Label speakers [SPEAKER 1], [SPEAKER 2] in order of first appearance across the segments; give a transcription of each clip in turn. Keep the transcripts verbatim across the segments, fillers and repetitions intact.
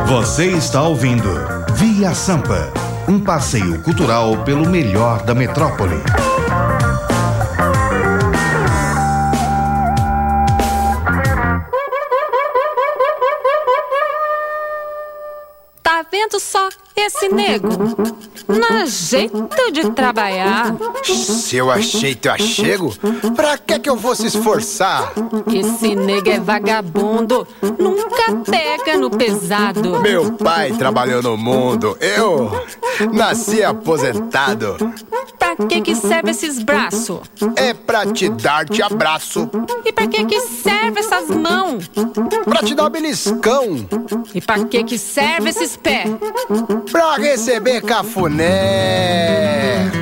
[SPEAKER 1] Você está ouvindo Via Sampa, um passeio cultural pelo melhor da metrópole.
[SPEAKER 2] Tá vendo só esse nego? Na jeito de trabalhar.
[SPEAKER 3] Se eu ajeito, eu achego? Pra que que eu vou se esforçar?
[SPEAKER 2] Esse nego é vagabundo, nunca pega no pesado.
[SPEAKER 3] Meu pai trabalhou no mundo, eu nasci aposentado.
[SPEAKER 2] Pra que que serve esses braços?
[SPEAKER 3] É pra te dar-te abraço.
[SPEAKER 2] E pra que que serve essas mãos?
[SPEAKER 3] Pra te dar beliscão.
[SPEAKER 2] E pra que que serve esses pés?
[SPEAKER 3] Pra receber cafuné.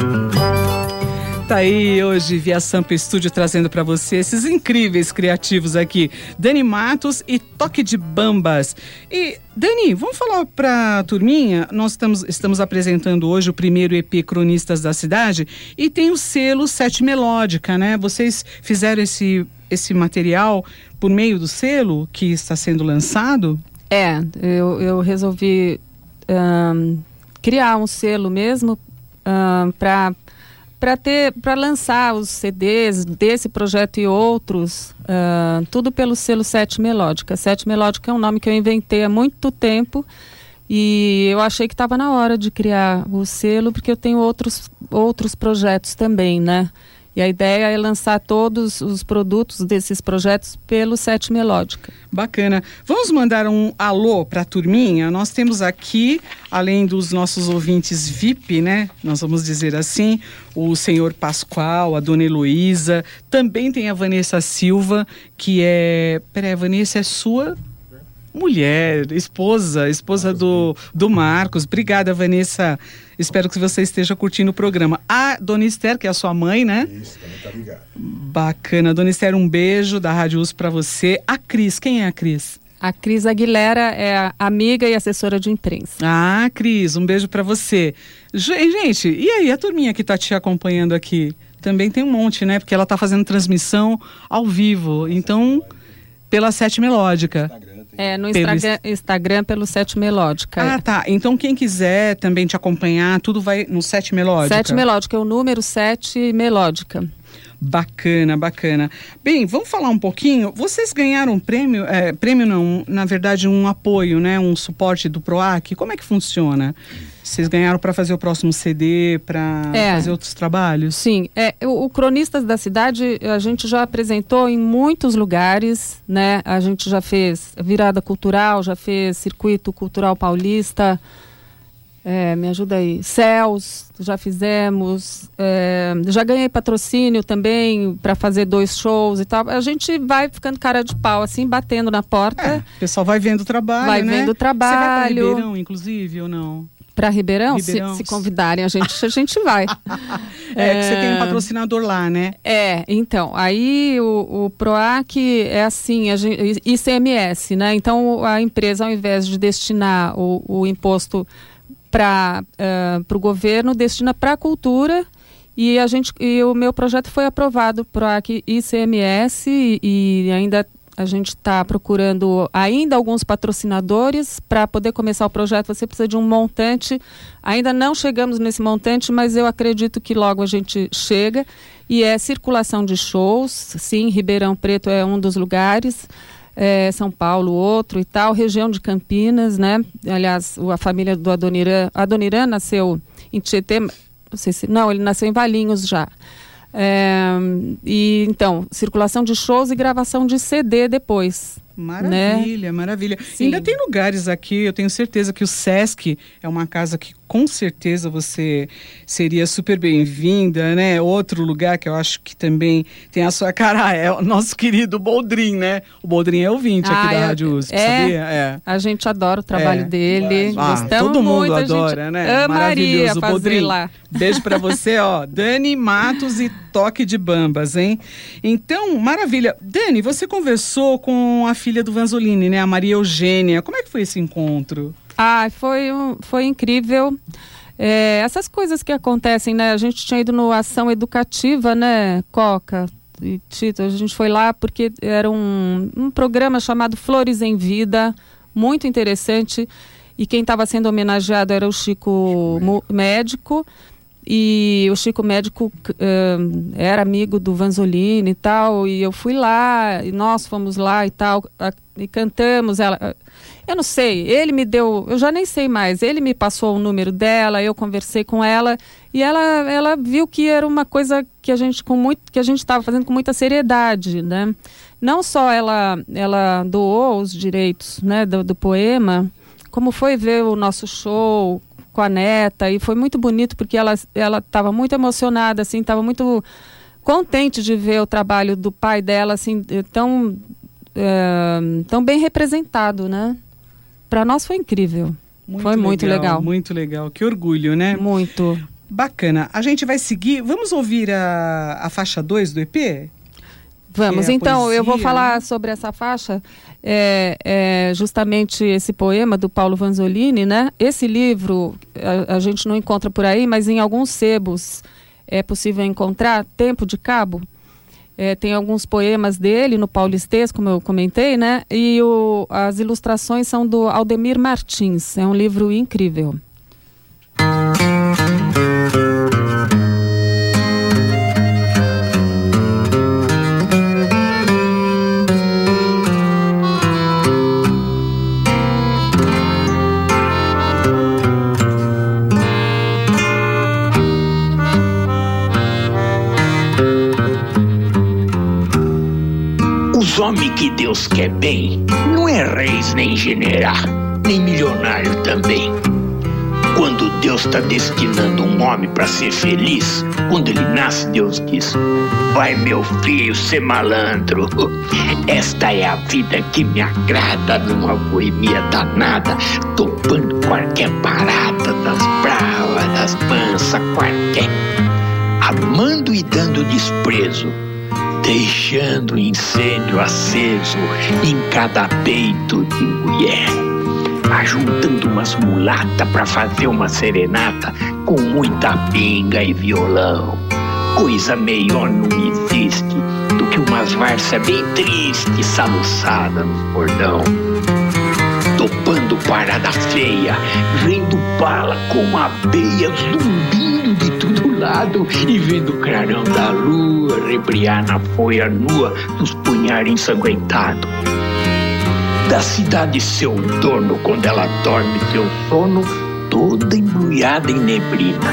[SPEAKER 4] Tá aí hoje Via Sampa Estúdio trazendo pra você esses incríveis criativos aqui, Dani Matos e Toque de Bambas. E Dani, vamos falar pra turminha, nós estamos, estamos apresentando hoje o primeiro E P Cronistas da Cidade e tem o selo Sete Melódica, né? Vocês fizeram esse, esse material por meio do selo que está sendo lançado?
[SPEAKER 2] É, eu, eu resolvi um, criar um selo mesmo um, para para ter para lançar os C Ds desse projeto e outros, uh, tudo pelo selo Sete Melódica. Sete Melódica é um nome que eu inventei há muito tempo e eu achei que estava na hora de criar o selo, porque eu tenho outros, outros projetos também, né? E a ideia é lançar todos os produtos desses projetos pelo Sete Melódica.
[SPEAKER 4] Bacana. Vamos mandar um alô para a turminha? Nós temos aqui, além dos nossos ouvintes V I P, né? Nós vamos dizer assim, o senhor Pascoal, a dona Heloísa, também tem a Vanessa Silva, que é... Peraí, a Vanessa é sua... mulher, esposa, esposa do, do Marcos. Obrigada, Vanessa. Espero que você esteja curtindo o programa. A Dona Esther, que é a sua mãe, né?
[SPEAKER 5] Isso, também tá ligado.
[SPEAKER 4] Bacana. Dona Esther, um beijo da Rádio U S P para você. A Cris, quem é a Cris?
[SPEAKER 2] A Cris Aguilera é a amiga e assessora de imprensa.
[SPEAKER 4] Ah, Cris, um beijo para você. Gente, e aí, a turminha que tá te acompanhando aqui? Também tem um monte, né? Porque ela tá fazendo transmissão ao vivo. Então, pela Sete Melódica.
[SPEAKER 2] É, no Instagram, Instagram pelo Sete Melódica.
[SPEAKER 4] Ah, tá. Então quem quiser também te acompanhar, tudo vai no Sete Melódica?
[SPEAKER 2] Sete Melódica, é o número Sete Melódica.
[SPEAKER 4] Bacana, bacana. Bem, vamos falar um pouquinho. Vocês ganharam um prêmio, é, prêmio não, na verdade um apoio, né? Um suporte do PROAC. Como é que funciona? Vocês ganharam para fazer o próximo C D, para é, fazer outros trabalhos?
[SPEAKER 2] Sim, é, o, o Cronistas da Cidade a gente já apresentou em muitos lugares, né? A gente já fez virada cultural, já fez circuito cultural paulista, é, me ajuda aí, Céus, já fizemos, é, já ganhei patrocínio também para fazer dois shows e tal. A gente vai ficando cara de pau, assim, batendo na porta.
[SPEAKER 4] É, o pessoal vai vendo o trabalho,
[SPEAKER 2] vai
[SPEAKER 4] né?
[SPEAKER 2] Vai vendo o trabalho.
[SPEAKER 4] Você vai para Ribeirão, inclusive, ou não?
[SPEAKER 2] Para Ribeirão?
[SPEAKER 4] Ribeirão.
[SPEAKER 2] Se, se convidarem, a gente, a gente vai.
[SPEAKER 4] É, é que você tem um patrocinador lá, né?
[SPEAKER 2] É, então, aí o, o PROAC é assim, a gente, I C M S, né? Então a empresa, ao invés de destinar o, o imposto para uh, o governo, destina para a cultura. E, a gente, e o meu projeto foi aprovado, PROAC I C M S, e, e ainda... A gente está procurando ainda alguns patrocinadores para poder começar o projeto. Você precisa de um montante. Ainda não chegamos nesse montante, mas eu acredito que logo a gente chega. E é circulação de shows. Sim, Ribeirão Preto é um dos lugares. É, São Paulo, outro e tal. Região de Campinas, né? Aliás, a família do Adoniran... Adoniran nasceu em Tietê. Não sei se... Não, ele nasceu em Valinhos já. É, e então, circulação de shows e gravação de C D depois.
[SPEAKER 4] Maravilha, né? Maravilha.
[SPEAKER 2] Sim.
[SPEAKER 4] Ainda tem lugares aqui, eu tenho certeza que o Sesc é uma casa que com certeza você seria super bem-vinda, né? Outro lugar que eu acho que também tem a sua cara é o nosso querido Boldrin, né? O Boldrin é ouvinte ah, aqui da Rádio U S P,
[SPEAKER 2] é,
[SPEAKER 4] sabia? É.
[SPEAKER 2] A gente adora o trabalho é. dele.
[SPEAKER 4] Ah,
[SPEAKER 2] Gostamos
[SPEAKER 4] todo mundo
[SPEAKER 2] muito,
[SPEAKER 4] adora, né?
[SPEAKER 2] Amaria fazer
[SPEAKER 4] Boldrin.
[SPEAKER 2] lá.
[SPEAKER 4] Beijo pra você, ó. Dani Matos e Toque de Bambas, hein? Então, maravilha. Dani, você conversou com a filha do Vanzolini, né? A Maria Eugênia. Como é que foi esse encontro?
[SPEAKER 2] Ah, foi, um, foi incrível. É, essas coisas que acontecem, né? A gente tinha ido no Ação Educativa, né, Coca e Tito? A gente foi lá porque era um, um programa chamado Flores em Vida, muito interessante. E quem estava sendo homenageado era o Chico Médico. E o Chico Médico uh, era amigo do Vanzolini e tal. E eu fui lá, e nós fomos lá e tal. A, e cantamos. Ela, eu não sei, ele me deu, eu já nem sei mais. Ele me passou o número dela, eu conversei com ela. E ela, ela viu que era uma coisa que a gente com muito, que a gente estava fazendo com muita seriedade, né? Não só ela, ela doou os direitos, né, do, do poema, como foi ver o nosso show com a neta, e foi muito bonito porque ela ela estava muito emocionada, assim, estava muito contente de ver o trabalho do pai dela, assim, tão é, tão bem representado, né? Para nós foi incrível, muito foi legal, muito legal,
[SPEAKER 4] muito legal, que orgulho, né?
[SPEAKER 2] Muito bacana.
[SPEAKER 4] A gente vai seguir, vamos ouvir a, a faixa dois do E P?
[SPEAKER 2] Vamos, é então, poesia, eu vou falar, né, sobre essa faixa, é, é justamente esse poema do Paulo Vanzolini, né? Esse livro a, a gente não encontra por aí, mas em alguns sebos é possível encontrar, Tempo de Cabo. É, tem alguns poemas dele no paulistês, como eu comentei, né? E o, as ilustrações são do Aldemir Martins, é um livro incrível.
[SPEAKER 5] Os homens que Deus quer bem não é reis nem general, nem milionário também. Quando Deus está destinando um homem para ser feliz, quando ele nasce, Deus diz: vai, meu filho, ser malandro. Esta é a vida que me agrada, numa boemia danada, topando qualquer parada, das bravas, das mansas, qualquer, amando e dando desprezo, deixando incêndio aceso em cada peito de mulher, ajuntando umas mulatas pra fazer uma serenata com muita pinga e violão. Coisa melhor não existe do que umas várzea bem tristes, soluçada no cordão, topando parada feia, vendo bala com abelha zumbindo de todo lado e vendo o clarão da lua rebriar na folha nua dos punhares ensanguentados. Da cidade seu dono, quando ela dorme seu sono, toda embrulhada em neblina,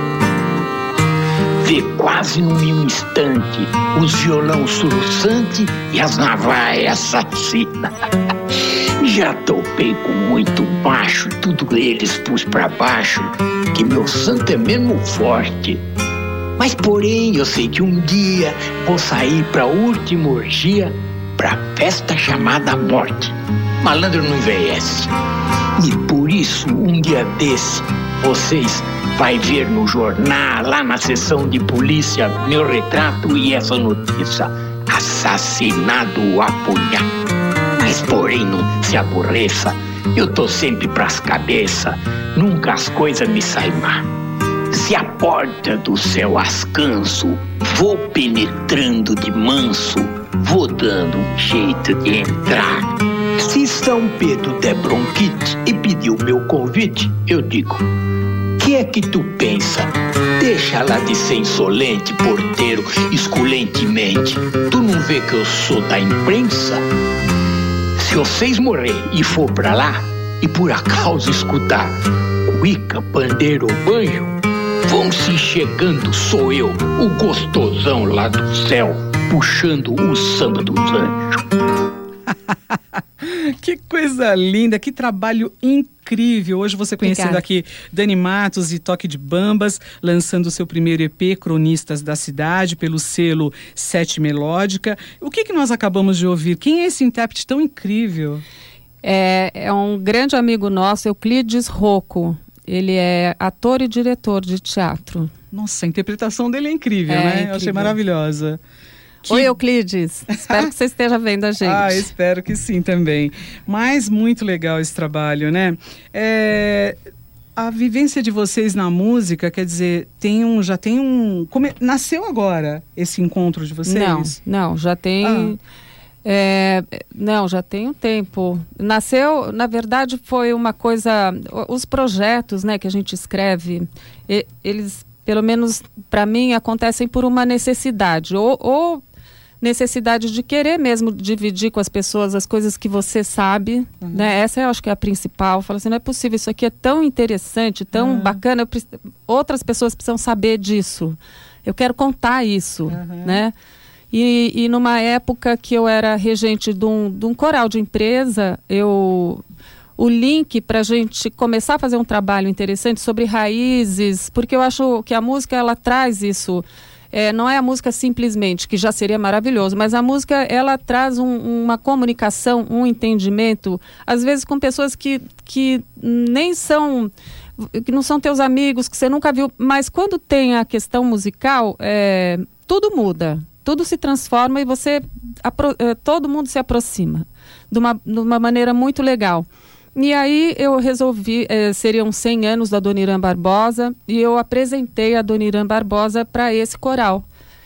[SPEAKER 5] vê quase no mesmo instante os violão soluçante e as navaias assassinas. Já topei com muito macho, tudo eles pus pra baixo, que meu santo é mesmo forte. Mas porém eu sei que um dia vou sair pra última orgia, pra festa chamada morte. Malandro não envelhece. E por isso, um dia desse, vocês vai ver no jornal, lá na seção de polícia, meu retrato e essa notícia: assassinado a punhal. Mas porém não se aborreça, eu tô sempre pras cabeças, nunca as coisas me saem mal. Se a porta do céu ascanso, vou penetrando de manso, vou dando um jeito de entrar. Se São Pedro der bronquite e pediu meu convite, eu digo: que é que tu pensa? Deixa lá de ser insolente, porteiro, esculentemente. Tu não vê que eu sou da imprensa? Se vocês morrer e for pra lá, e por acaso escutar cuíca, pandeiro ou banjo, vão se chegando, sou eu, o gostosão lá do céu, puxando o samba dos anjos.
[SPEAKER 4] Que coisa linda, que trabalho incrível. Hoje você conhecendo
[SPEAKER 2] Obrigada.
[SPEAKER 4] Aqui Dani Matos e Toque de Bambas, lançando o seu primeiro E P, Cronistas da Cidade, pelo selo Sete Melódica. O que, que nós acabamos de ouvir? Quem é esse intérprete tão incrível?
[SPEAKER 2] É, é um grande amigo nosso, Euclides Rocco. Ele é ator e diretor de teatro.
[SPEAKER 4] Nossa, a interpretação dele é incrível,
[SPEAKER 2] é,
[SPEAKER 4] né?
[SPEAKER 2] incrível.
[SPEAKER 4] Eu achei maravilhosa. Que...
[SPEAKER 2] Oi, Euclides. Espero que você esteja vendo a gente.
[SPEAKER 4] Ah, espero que sim também. Mas muito legal esse trabalho, né? É... A vivência de vocês na música, quer dizer, tem um, já tem um... Come... Nasceu agora esse encontro de vocês?
[SPEAKER 2] Não, não, já tem... Ah. É, não, já tem um tempo. Nasceu, na verdade, foi uma coisa... Os projetos, né, que a gente escreve, e, eles, pelo menos para mim, acontecem por uma necessidade. Ou, ou necessidade de querer mesmo dividir com as pessoas as coisas que você sabe. Uhum. Né? Essa eu acho que é a principal. Falo assim, não é possível, isso aqui é tão interessante, tão uhum. bacana. Eu, outras pessoas precisam saber disso. Eu quero contar isso, uhum. né? E, e numa época que eu era regente de um, de um coral de empresa, eu, o link para a gente começar a fazer um trabalho interessante sobre raízes, porque eu acho que a música, ela traz isso, é, não é a música simplesmente, que já seria maravilhoso, mas a música, ela traz um, uma comunicação, um entendimento, às vezes com pessoas que, que nem são... que não são teus amigos, que você nunca viu, mas quando tem a questão musical, é, tudo muda. Tudo se transforma e você, apro, eh, todo mundo se aproxima de uma, de uma maneira muito legal. E aí eu resolvi, eh, seriam cem anos da Dona Irã Barbosa, e eu apresentei a Dona Irã Barbosa para esse coral.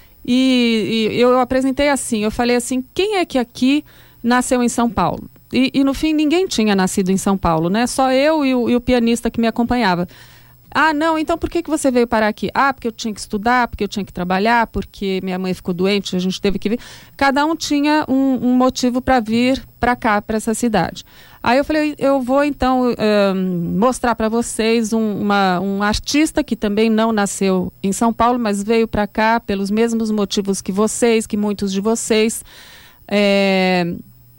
[SPEAKER 2] E, e eu apresentei assim, eu falei assim, quem é que aqui nasceu em São Paulo? E, e no fim ninguém tinha nascido em São Paulo, né? Só eu e o, e o pianista que me acompanhava. Ah, não, então por que, que você veio parar aqui? Ah, porque eu tinha que estudar, porque eu tinha que trabalhar, porque minha mãe ficou doente, a gente teve que vir. Cada um tinha um, um motivo para vir para cá, para essa cidade. Aí eu falei, eu vou então um, mostrar para vocês um, uma, um artista que também não nasceu em São Paulo, mas veio para cá pelos mesmos motivos que vocês, que muitos de vocês, é,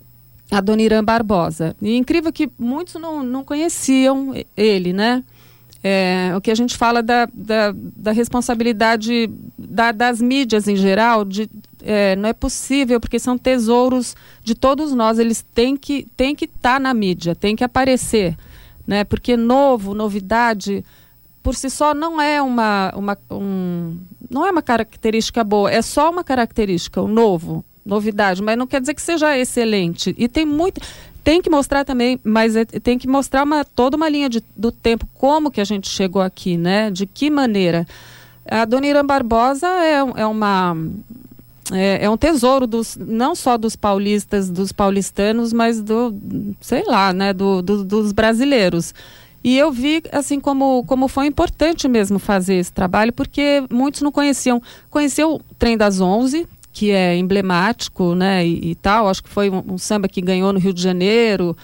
[SPEAKER 2] a Dona Irã Barbosa. E incrível que muitos não, não conheciam ele, né? É, o que a gente fala da, da, da responsabilidade da, das mídias em geral, de, é, não é possível, porque são tesouros de todos nós, eles têm que têm que estar na mídia, têm que aparecer, né? Porque novo, novidade, por si só não é uma, uma, um, não é uma característica boa, é só uma característica, o novo, novidade, mas não quer dizer que seja excelente. E tem muito... Tem que mostrar também, mas é, tem que mostrar uma, toda uma linha de, do tempo, como que a gente chegou aqui, né? De que maneira. A Dona Irã Barbosa é, é, uma, é, é um tesouro, dos, não só dos paulistas, dos paulistanos, mas do, sei lá, né? Do, do, dos brasileiros. E eu vi, assim, como, como foi importante mesmo fazer esse trabalho, porque muitos não conheciam. Conheceu o Trem das Onze, que é emblemático, né, e, e tal, acho que foi um, um samba que ganhou no Rio de Janeiro,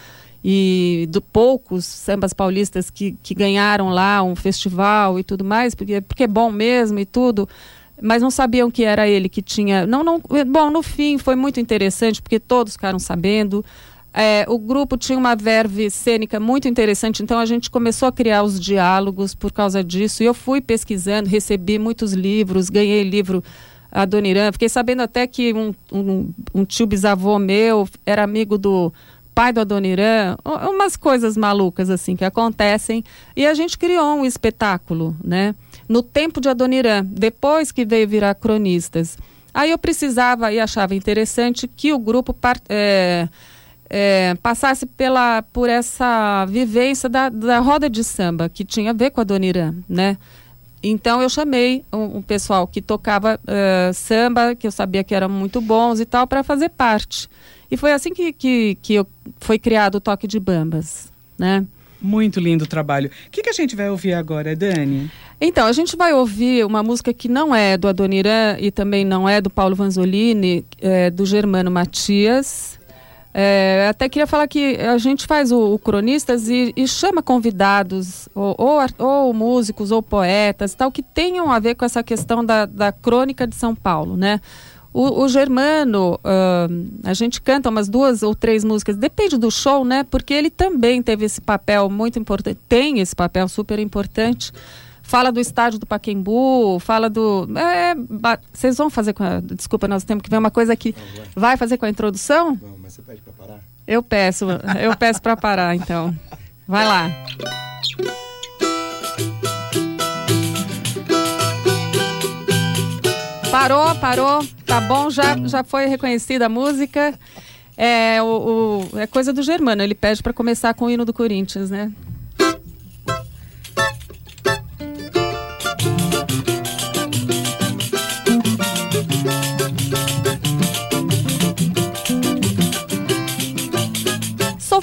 [SPEAKER 2] e de poucos sambas paulistas que, que ganharam lá um festival e tudo mais, porque, porque é bom mesmo e tudo, mas não sabiam que era ele que tinha... Não, não, bom, no fim foi muito interessante, porque todos ficaram sabendo. É, o grupo tinha uma verve cênica muito interessante, então a gente começou a criar os diálogos por causa disso, e eu fui pesquisando, recebi muitos livros, ganhei livro... A Dona Irã, fiquei sabendo até que um, um, um tio bisavô meu era amigo do pai da Dona Irã, umas coisas malucas assim que acontecem, e a gente criou um espetáculo, né? No tempo de a Dona Irã, depois que veio virar Cronistas. Aí eu precisava e achava interessante que o grupo part, é, é, passasse pela, por essa vivência da, da roda de samba, que tinha a ver com a Dona Irã, né? Então eu chamei um, um pessoal que tocava uh, samba, que eu sabia que eram muito bons e tal, para fazer parte. E foi assim que, que, que eu, foi criado o Toque de Bambas, né?
[SPEAKER 4] Muito lindo o trabalho. O que, que a gente vai ouvir agora, Dani?
[SPEAKER 2] Então, a gente vai ouvir uma música que não é do Dona Irã e também não é do Paulo Vanzolini, é do Germano Matias. É, até queria falar que a gente faz o, o Cronistas e, e chama convidados, ou, ou, ou músicos, ou poetas, tal, que tenham a ver com essa questão da, da crônica de São Paulo, né? O, o Germano, uh, a gente canta umas duas ou três músicas, depende do show, né? Porque ele também teve esse papel muito importante, tem esse papel super importante. Fala do estádio do Pacaembu, fala do... É, vocês vão fazer com a... Desculpa, nós temos que ver uma coisa aqui. Vai fazer com a introdução?
[SPEAKER 3] Não, mas você pede pra parar?
[SPEAKER 2] Eu peço, eu peço pra parar, então. Vai lá. Parou, parou. Tá bom, já, já foi reconhecida a música. É, o, o, é coisa do Germano, ele pede pra começar com o hino do Corinthians, né?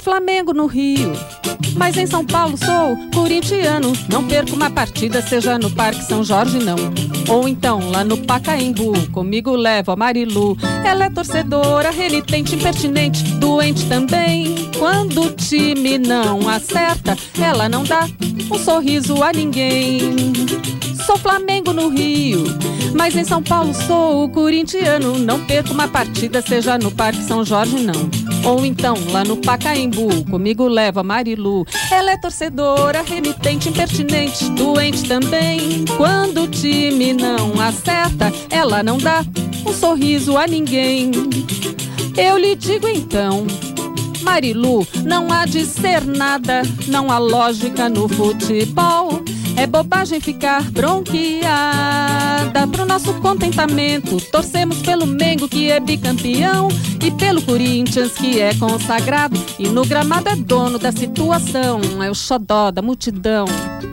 [SPEAKER 2] Flamengo no Rio, mas em São Paulo sou corintiano. Não perco uma partida, seja no Parque São Jorge não, ou então lá no Pacaembu. Comigo levo a Marilu. Ela é torcedora, renitente, impertinente, doente também. Quando o time não acerta, ela não dá um sorriso a ninguém. Sou Flamengo no Rio, mas em São Paulo sou corintiano. Não perco uma partida, seja no Parque São Jorge não, ou então lá no Pacaembu. Comigo leva a Marilu. Ela é torcedora, renitente, impertinente, doente também. Quando o time não acerta, ela não dá um sorriso a ninguém. Eu lhe digo então, Marilu, não há de ser nada, não há lógica no futebol. É bobagem ficar bronqueada. Pro nosso contentamento, torcemos pelo Mengo, que é bicampeão, e pelo Corinthians, que é consagrado, e no gramado é dono da situação, é o xodó da multidão.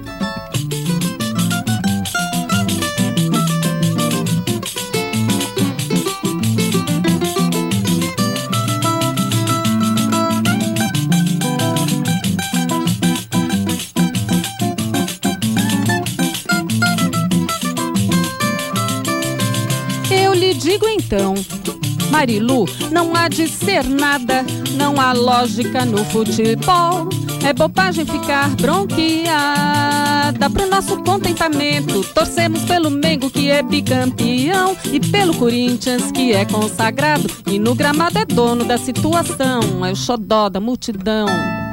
[SPEAKER 2] Digo então, Marilu, não há de ser nada, não há lógica no futebol. É bobagem ficar bronqueada. Pro nosso contentamento, torcemos pelo Mengo, que é bicampeão, e pelo Corinthians, que é consagrado, e no gramado é dono da situação, é o xodó da multidão.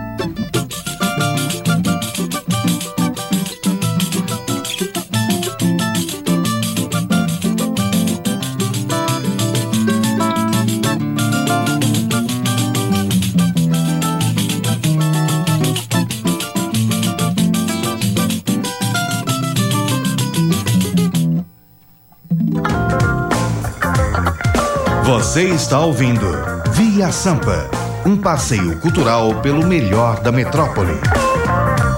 [SPEAKER 1] Você está ouvindo Via Sampa, um passeio cultural pelo melhor da metrópole.